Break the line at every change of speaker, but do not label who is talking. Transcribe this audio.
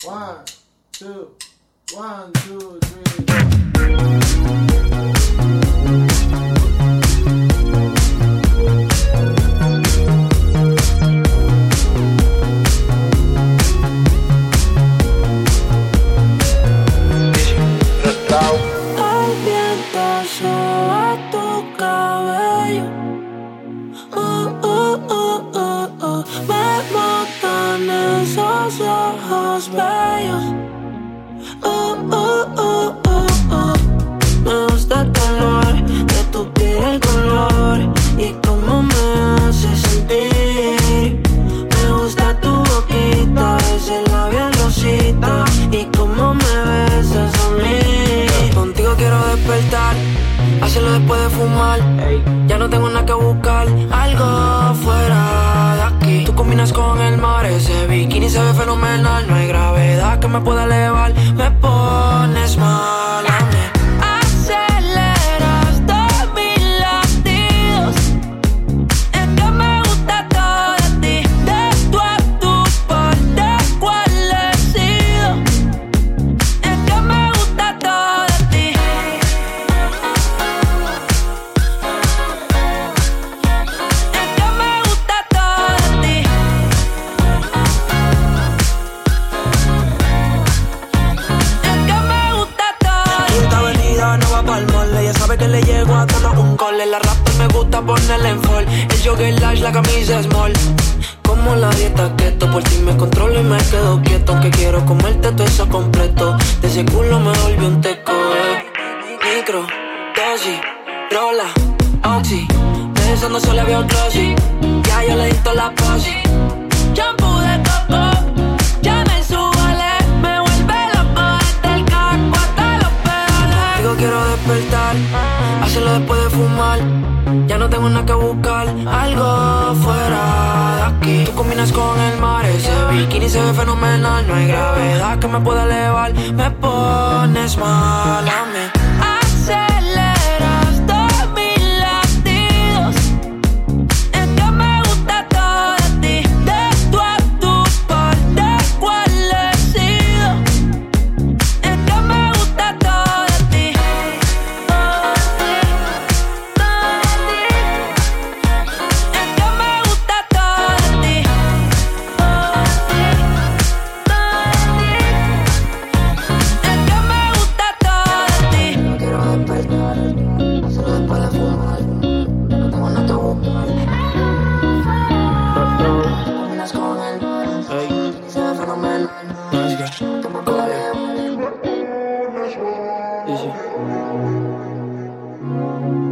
One, two, 1, 2, 3,
ojos bellos. Me gusta el calor de tu piel, el color y cómo me hace sentir. Me gusta tu boquita, ese labial rosita y cómo me besas a mí. Contigo quiero despertar, hacerlo después de fumar. Ya no tengo nada que buscar, algo fuera de aquí. Tú combinas con el mar, ese bikini se ve fenomenal. No hay gravedad que me pueda elevar. Me pones mal a mí. Aceleras todos mis latidos. Es que me gusta todo de ti. De tú a tú, por descualecido. Es que me gusta todo de ti. Es que me gusta todo de ti. Es que me gusta todo de ti. Quinta Avenida, no va pa'l mole. Ella sabe que le llego a todos un cole. La rapa me gusta ponerle en fall. El jogger large, la camisa small. Como la dieta keto, por ti me controlo y me quedo quieto. Que quiero comerte todo eso completo. De ese culo me volví un teco, Micro, dosis, rola, oxi. Pensando solo veo glossy. Ya yo le di toda la posi. Shampoo de coco, ya me subale. Me vuelve loco desde el casco hasta los pedales. Digo quiero despertar, hacerlo después de fumar. Ya no tengo nada que buscar, algo fuera de aquí. Tú combinas con el mar, ese bikini se ve fenomenal. No hay gravedad que me pueda elevar. Me pones mal a mí. Aceleras todos mis latidos. Es que me gusta todo de ti. De tú a tú, por descualecido. Es que me gusta todo de ti. Todo de ti. Todo de ti. Es que me gusta todo de ti. Todo de ti. Todo de ti. Es que me gusta todo de ti. No quiero despertar, hacerlo después de fumar. No tengo nada que buscar. Combinas con el mar, se ve fenomenal. Que me pueda elevar.